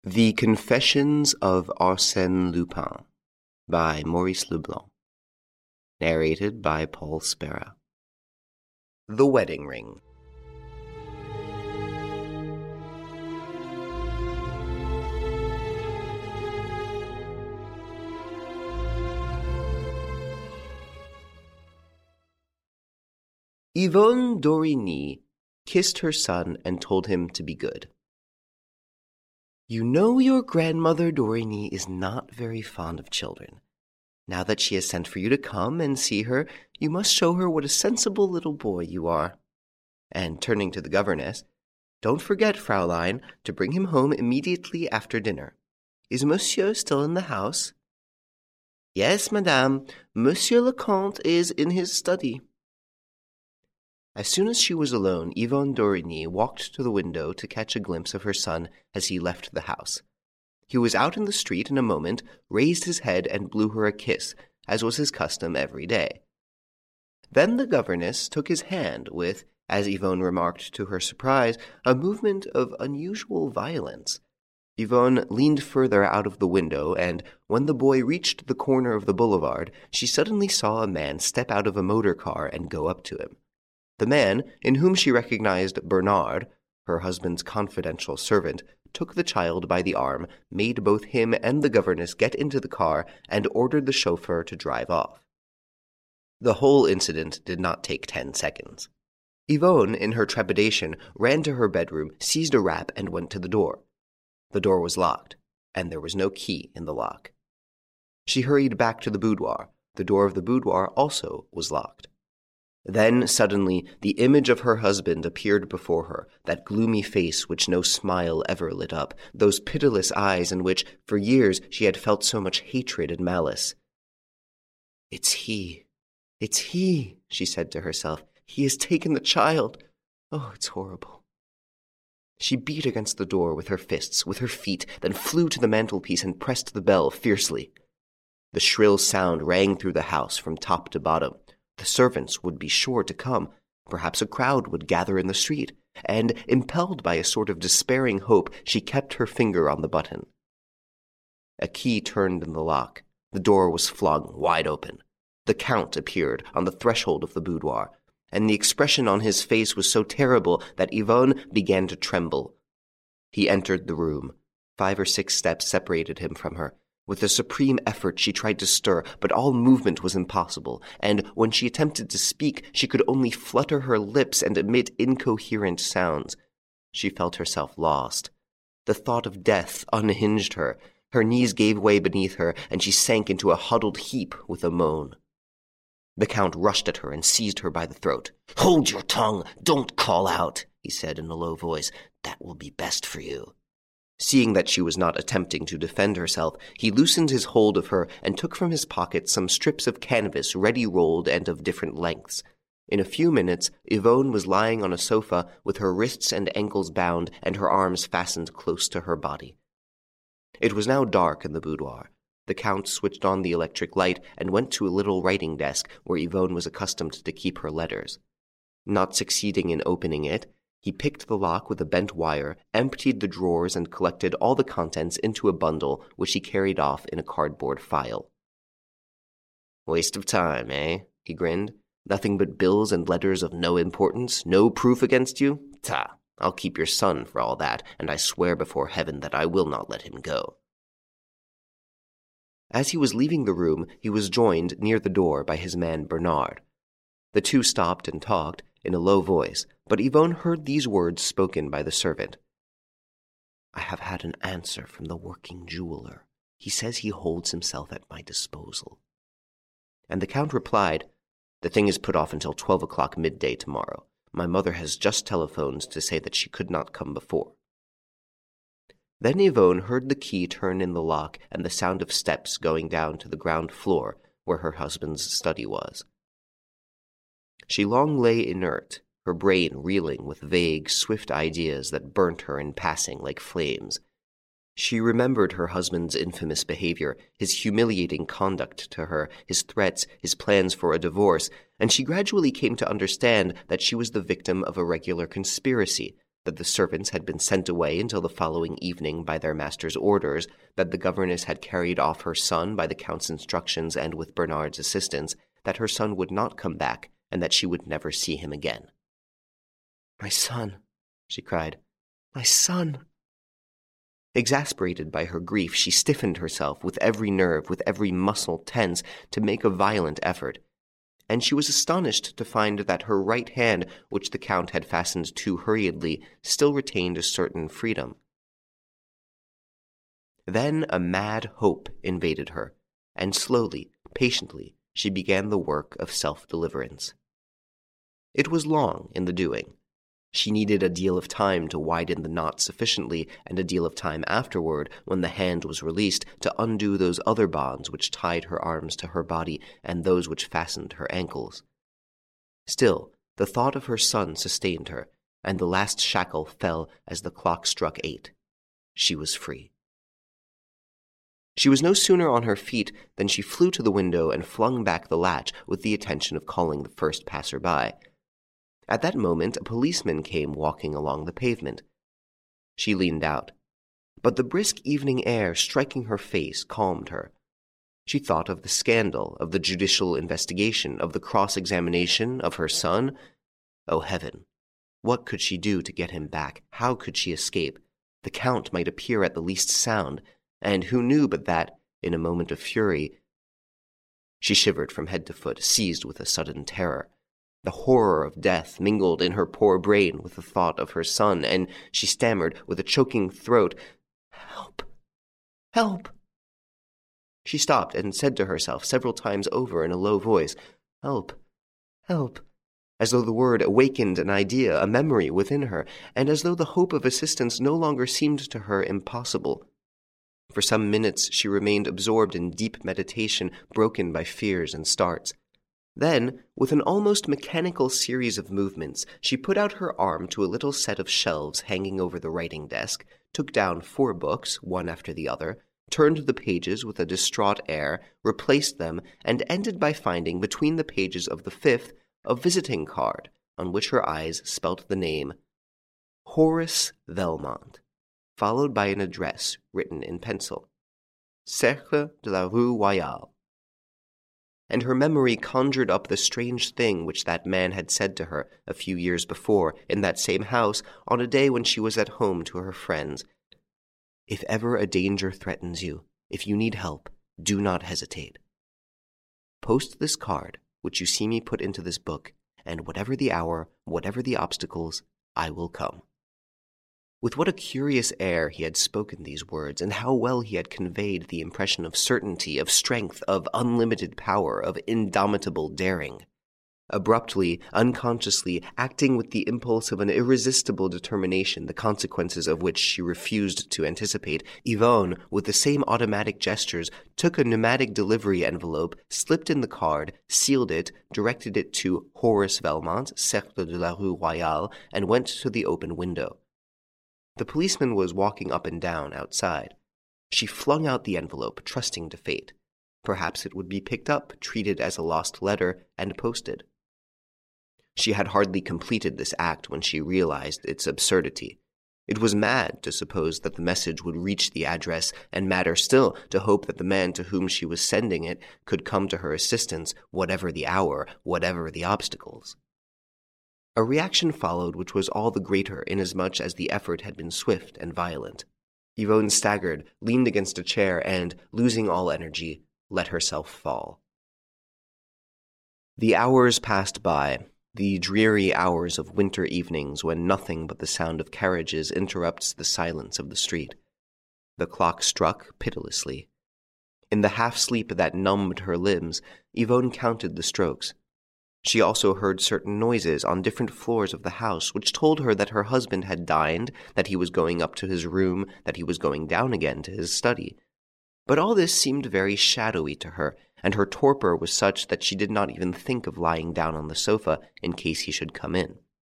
The Confessions of Arsène Lupin by Maurice Leblanc. Narrated by Paul Spera. The Wedding Ring. Yvonne d'Origny kissed her son and told him to be good. You know your grandmother d'Origny is not very fond of children. Now that she has sent for you to come and see her, you must show her what a sensible little boy you are. And turning to the governess, don't forget, Fraulein, to bring him home immediately after dinner. Is Monsieur still in the house? Yes, madame. Monsieur le Comte is in his study. As soon as she was alone, Yvonne d'Origny walked to the window to catch a glimpse of her son as he left the house. He was out in the street in a moment, raised his head and blew her a kiss, as was his custom every day. Then the governess took his hand with, as Yvonne remarked to her surprise, a movement of unusual violence. Yvonne leaned further out of the window, and when the boy reached the corner of the boulevard, she suddenly saw a man step out of a motor car and go up to him. The man, in whom she recognized Bernard, her husband's confidential servant, took the child by the arm, made both him and the governess get into the car, and ordered the chauffeur to drive off. The whole incident did not take 10 seconds. Yvonne, in her trepidation, ran to her bedroom, seized a wrap, and went to the door. The door was locked, and there was no key in the lock. She hurried back to the boudoir. The door of the boudoir also was locked. Then, suddenly, the image of her husband appeared before her, that gloomy face which no smile ever lit up, those pitiless eyes in which, for years, she had felt so much hatred and malice. It's he, she said to herself. He has taken the child. Oh, it's horrible. She beat against the door with her fists, with her feet, then flew to the mantelpiece and pressed the bell fiercely. The shrill sound rang through the house from top to bottom. The servants would be sure to come. Perhaps a crowd would gather in the street, and, impelled by a sort of despairing hope, she kept her finger on the button. A key turned in the lock. The door was flung wide open. The Count appeared on the threshold of the boudoir, and the expression on his face was so terrible that Yvonne began to tremble. He entered the room. 5 or 6 steps separated him from her. With a supreme effort she tried to stir, but all movement was impossible, and when she attempted to speak, she could only flutter her lips and emit incoherent sounds. She felt herself lost. The thought of death unhinged her. Her knees gave way beneath her, and she sank into a huddled heap with a moan. The Count rushed at her and seized her by the throat. "Hold your tongue! Don't call out!" he said in a low voice. "That will be best for you." Seeing that she was not attempting to defend herself, he loosened his hold of her and took from his pocket some strips of canvas ready rolled and of different lengths. In a few minutes, Yvonne was lying on a sofa with her wrists and ankles bound and her arms fastened close to her body. It was now dark in the boudoir. The Count switched on the electric light and went to a little writing desk where Yvonne was accustomed to keep her letters. Not succeeding in opening it, he picked the lock with a bent wire, emptied the drawers, and collected all the contents into a bundle, which he carried off in a cardboard file. "Waste of time, eh?" he grinned. "Nothing but bills and letters of no importance, no proof against you? Ta! I'll keep your son for all that, and I swear before heaven that I will not let him go." As he was leaving the room, he was joined near the door by his man Bernard. The two stopped and talked in a low voice, but Yvonne heard these words spoken by the servant. "I have had an answer from the working jeweler. He says he holds himself at my disposal." And the Count replied, "The thing is put off until 12 o'clock midday tomorrow. My mother has just telephoned to say that she could not come before." Then Yvonne heard the key turn in the lock and the sound of steps going down to the ground floor where her husband's study was. She long lay inert, her brain reeling with vague, swift ideas that burnt her in passing like flames. She remembered her husband's infamous behavior, his humiliating conduct to her, his threats, his plans for a divorce, and she gradually came to understand that she was the victim of a regular conspiracy, that the servants had been sent away until the following evening by their master's orders, that the governess had carried off her son by the Count's instructions and with Bernard's assistance, that her son would not come back, and that she would never see him again. "My son," she cried, "my son!" Exasperated by her grief, she stiffened herself with every nerve, with every muscle tense, to make a violent effort. And she was astonished to find that her right hand, which the Count had fastened too hurriedly, still retained a certain freedom. Then a mad hope invaded her, and slowly, patiently, she began the work of self-deliverance. It was long in the doing. She needed a deal of time to widen the knot sufficiently, and a deal of time afterward, when the hand was released, to undo those other bonds which tied her arms to her body and those which fastened her ankles. Still, the thought of her son sustained her, and the last shackle fell as the clock struck 8. She was free. She was no sooner on her feet than she flew to the window and flung back the latch with the intention of calling the first passer-by. At that moment a policeman came walking along the pavement. She leaned out, but the brisk evening air striking her face calmed her. She thought of the scandal, of the judicial investigation, of the cross-examination of her son. Oh, heaven! What could she do to get him back? How could she escape? The Count might appear at the least sound, and who knew but that, in a moment of fury— She shivered from head to foot, seized with a sudden terror. The horror of death mingled in her poor brain with the thought of her son, and she stammered with a choking throat, "Help! Help!" She stopped and said to herself several times over in a low voice, "Help! Help!" as though the word awakened an idea, a memory within her, and as though the hope of assistance no longer seemed to her impossible. For some minutes she remained absorbed in deep meditation, broken by fears and starts. Then, with an almost mechanical series of movements, she put out her arm to a little set of shelves hanging over the writing desk, took down 4 books, one after the other, turned the pages with a distraught air, replaced them, and ended by finding between the pages of the 5th a visiting card on which her eyes spelt the name Horace Velmont, followed by an address written in pencil, Cercle de la Rue Royale. And her memory conjured up the strange thing which that man had said to her a few years before in that same house on a day when she was at home to her friends. "If ever a danger threatens you, if you need help, do not hesitate. Post this card, which you see me put into this book, and whatever the hour, whatever the obstacles, I will come." With what a curious air he had spoken these words, and how well he had conveyed the impression of certainty, of strength, of unlimited power, of indomitable daring. Abruptly, unconsciously, acting with the impulse of an irresistible determination, the consequences of which she refused to anticipate, Yvonne, with the same automatic gestures, took a pneumatic delivery envelope, slipped in the card, sealed it, directed it to Horace Velmont, Cercle de la Rue Royale, and went to the open window. The policeman was walking up and down outside. She flung out the envelope, trusting to fate. Perhaps it would be picked up, treated as a lost letter, and posted. She had hardly completed this act when she realized its absurdity. It was mad to suppose that the message would reach the address, and madder still to hope that the man to whom she was sending it could come to her assistance, whatever the hour, whatever the obstacles. A reaction followed which was all the greater inasmuch as the effort had been swift and violent. Yvonne staggered, leaned against a chair, and, losing all energy, let herself fall. The hours passed by, the dreary hours of winter evenings when nothing but the sound of carriages interrupts the silence of the street. The clock struck pitilessly. In the half-sleep that numbed her limbs, Yvonne counted the strokes. She also heard certain noises on different floors of the house which told her that her husband had dined, that he was going up to his room, that he was going down again to his study. But all this seemed very shadowy to her, and her torpor was such that she did not even think of lying down on the sofa in case he should come in.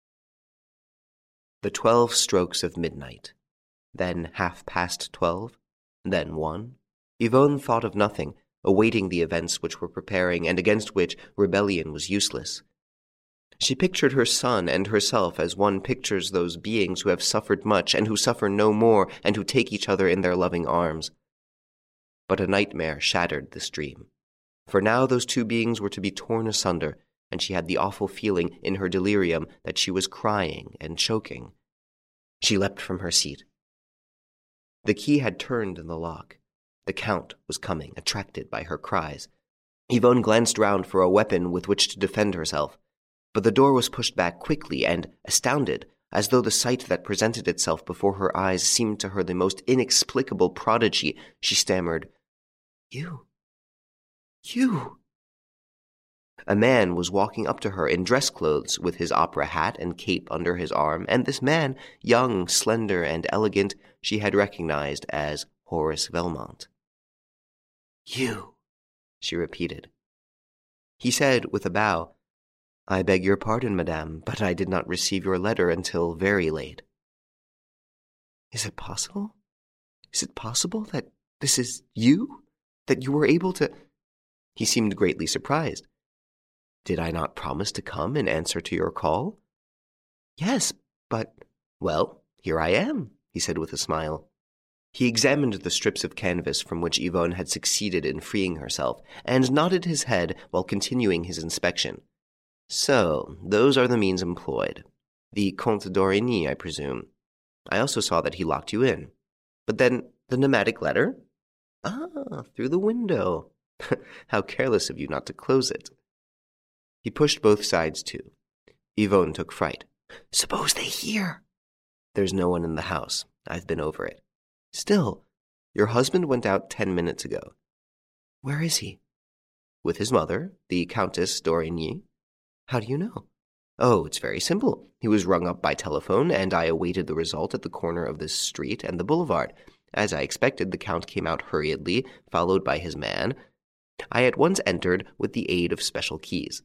The 12 strokes of midnight, then 12:30, then 1. Yvonne thought of nothing, awaiting the events which were preparing and against which rebellion was useless. She pictured her son and herself as one pictures those beings who have suffered much and who suffer no more and who take each other in their loving arms. But a nightmare shattered this dream. For now those two beings were to be torn asunder, and she had the awful feeling in her delirium that she was crying and choking. She leapt from her seat. The key had turned in the lock. The Count was coming, attracted by her cries. Yvonne glanced round for a weapon with which to defend herself, but the door was pushed back quickly, and, astounded, as though the sight that presented itself before her eyes seemed to her the most inexplicable prodigy, she stammered, You. A man was walking up to her in dress clothes with his opera hat and cape under his arm, and this man, young, slender, and elegant, she had recognized as Horace Velmont. You, she repeated. He said with a bow, I beg your pardon, madame, but I did not receive your letter until very late. Is it possible? Is it possible that this is you? That you were able to... He seemed greatly surprised. Did I not promise to come in answer to your call? Yes, but... Well, here I am, he said with a smile. He examined the strips of canvas from which Yvonne had succeeded in freeing herself, and nodded his head while continuing his inspection. So, those are the means employed. The Comte d'Origny, I presume. I also saw that he locked you in. But then, the pneumatic letter? Ah, through the window. How careless of you not to close it. He pushed both sides to. Yvonne took fright. Suppose they hear? There's no one in the house. I've been over it. Still, your husband went out 10 minutes ago. Where is he? With his mother, the Countess d'Origny. How do you know? Oh, it's very simple. He was rung up by telephone, and I awaited the result at the corner of this street and the boulevard. As I expected, the Count came out hurriedly, followed by his man. I at once entered with the aid of special keys.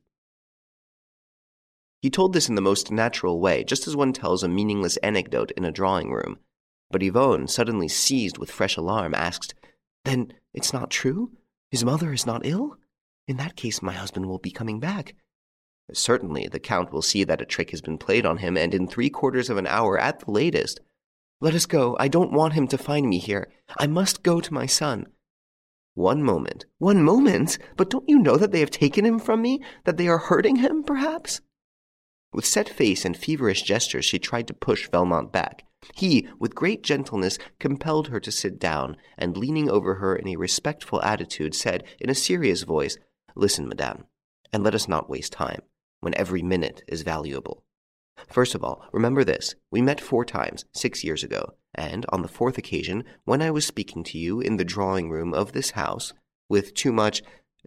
He told this in the most natural way, just as one tells a meaningless anecdote in a drawing room. But Yvonne, suddenly seized with fresh alarm, asked, Then it's not true? His mother is not ill? In that case, my husband will be coming back. Certainly, the Count will see that a trick has been played on him, and in 3/4 of an hour at the latest. Let us go. I don't want him to find me here. I must go to my son. 1 moment. 1 moment? But don't you know that they have taken him from me? That they are hurting him, perhaps? With set face and feverish gestures, she tried to push Velmont back. He, with great gentleness, compelled her to sit down, and leaning over her in a respectful attitude, said in a serious voice, Listen, madame, and let us not waste time, when every minute is valuable. First of all, remember this. We met 4 times, 6 years ago, and on the 4th occasion, when I was speaking to you in the drawing room of this house, with too much,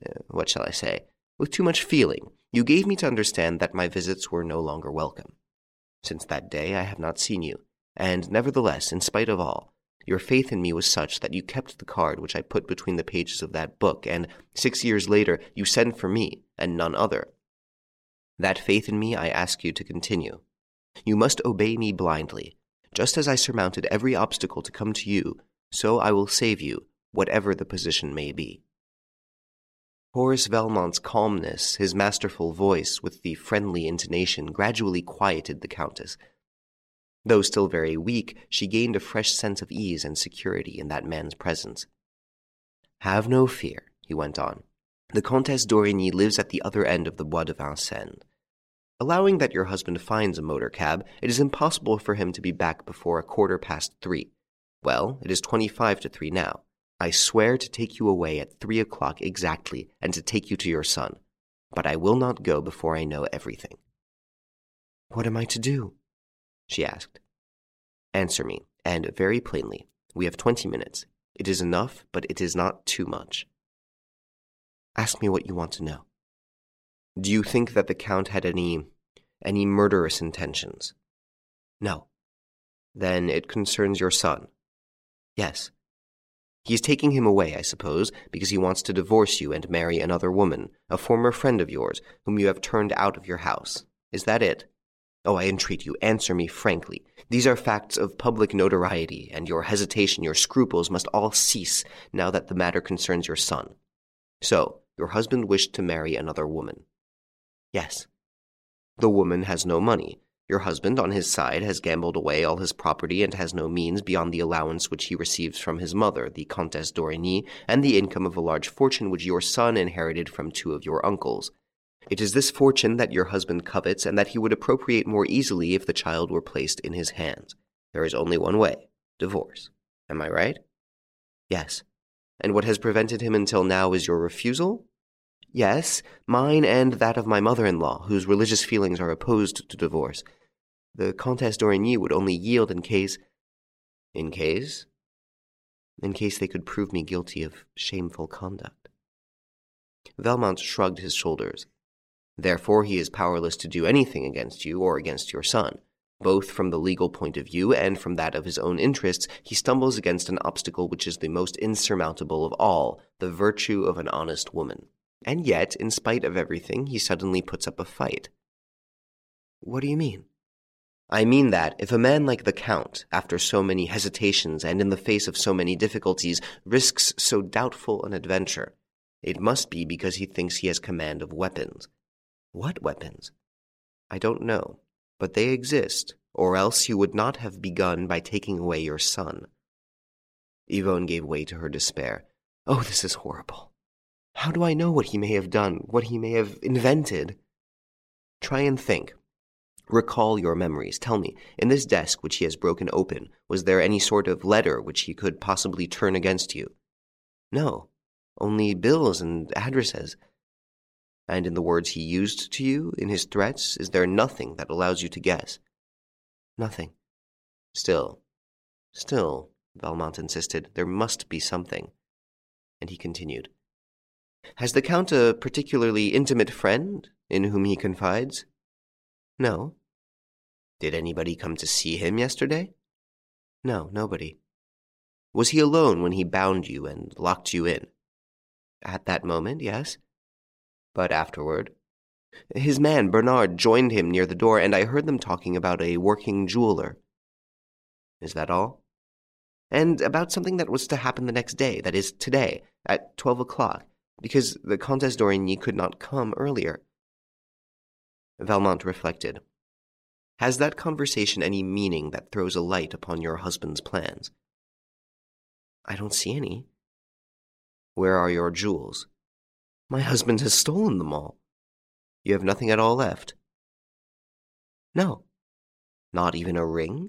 with too much feeling, you gave me to understand that my visits were no longer welcome. Since that day I have not seen you, and nevertheless, in spite of all, your faith in me was such that you kept the card which I put between the pages of that book, and 6 years later you sent for me, and none other. That faith in me I ask you to continue. You must obey me blindly. Just as I surmounted every obstacle to come to you, so I will save you, whatever the position may be. Horace Velmont's calmness, his masterful voice with the friendly intonation, gradually quieted the Countess. Though still very weak, she gained a fresh sense of ease and security in that man's presence. Have no fear, he went on. The Comtesse d'Origny lives at the other end of the Bois de Vincennes. Allowing that your husband finds a motor cab, it is impossible for him to be back before 3:15. Well, it is 25 to 3 now. I swear to take you away at 3 o'clock exactly and to take you to your son. But I will not go before I know everything. What am I to do? She asked. Answer me, and very plainly. We have 20 minutes. It is enough, but it is not too much. Ask me what you want to know. Do you think that the Count had any murderous intentions? No. Then it concerns your son. Yes. He is taking him away, I suppose, because he wants to divorce you and marry another woman, a former friend of yours, whom you have turned out of your house. Is that it? Oh, I entreat you, answer me frankly. These are facts of public notoriety, and your hesitation, your scruples must all cease now that the matter concerns your son. So, your husband wished to marry another woman. Yes. The woman has no money. Your husband, on his side, has gambled away all his property and has no means beyond the allowance which he receives from his mother, the Comtesse d'Origny, and the income of a large fortune which your son inherited from 2 of your uncles. It is this fortune that your husband covets and that he would appropriate more easily if the child were placed in his hands. There is only one way: divorce. Am I right? Yes. And what has prevented him until now is your refusal? Yes, mine and that of my mother-in-law, whose religious feelings are opposed to divorce. The Comtesse d'Origny would only yield in case... In case? In case they could prove me guilty of shameful conduct. Valmont shrugged his shoulders. Therefore he is powerless to do anything against you or against your son. Both from the legal point of view and from that of his own interests, he stumbles against an obstacle which is the most insurmountable of all, the virtue of an honest woman. And yet, in spite of everything, he suddenly puts up a fight. What do you mean? I mean that, if a man like the Count, after so many hesitations and in the face of so many difficulties, risks so doubtful an adventure, it must be because he thinks he has command of weapons. What weapons? I don't know, but they exist, or else he would not have begun by taking away your son. Yvonne gave way to her despair. Oh, this is horrible. How do I know what he may have done, what he may have invented? Try and think. Recall your memories. Tell me, in this desk which he has broken open, was there any sort of letter which he could possibly turn against you? No, only bills and addresses. And in the words he used to you, in his threats, is there nothing that allows you to guess? Nothing. Still, Valmont insisted, there must be something. And he continued. Has the Count a particularly intimate friend in whom he confides? No. Did anybody come to see him yesterday? No, nobody. Was he alone when he bound you and locked you in? At that moment, yes. But afterward? His man, Bernard, joined him near the door, and I heard them talking about a working jeweler. Is that all? And about something that was to happen the next day, that is, today, at 12 o'clock, because the Comtesse d'Origny could not come earlier. Valmont reflected. Has that conversation any meaning that throws a light upon your husband's plans? I don't see any. Where are your jewels? My husband has stolen them all. You have nothing at all left? No. Not even a ring?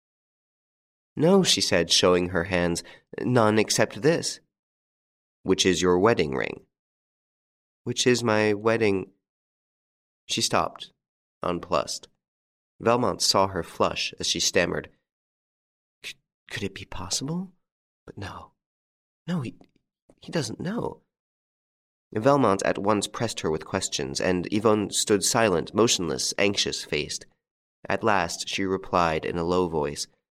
No, she said, showing her hands, none except this. Which is your wedding ring? Which is my wedding... She stopped, nonplussed. Valmont saw her flush as she stammered. Could it be possible? But no, he doesn't know. Valmont at once pressed her with questions, and Yvonne stood silent, motionless, anxious-faced. At last she replied in a low voice,